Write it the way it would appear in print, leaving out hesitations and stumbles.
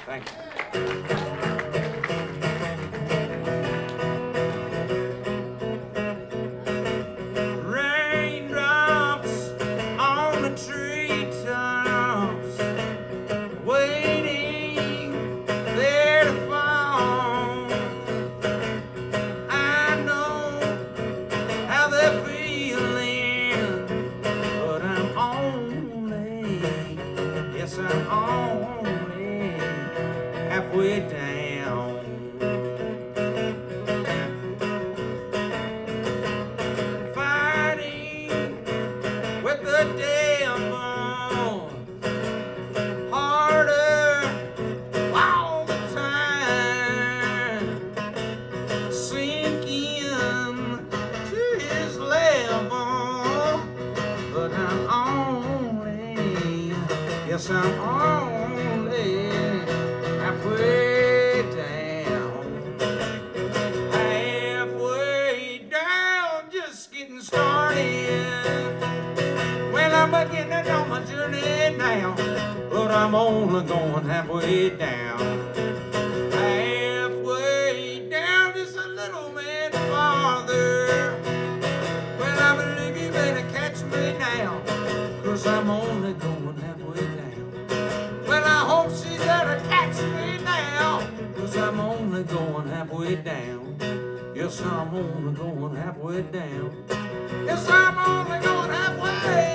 Thank you. Raindrops on the treetops, waiting there to fall. I know how they're feeling, but I'm only, yes, I'm only halfway down. Fighting with the devil harder all the time, sinking to his level, but I'm only, yes, I'm only halfway down. Halfway down, just getting started. Well, I'm beginning on my journey now, but I'm only going halfway down. Halfway down, just a little bit farther. Well, I believe you better catch me now, 'cause I'm only going halfway down. Well, I hope she's gonna catch me now, 'cause I'm only going halfway down. Yes, I'm only going halfway down. Yes, I'm only going halfway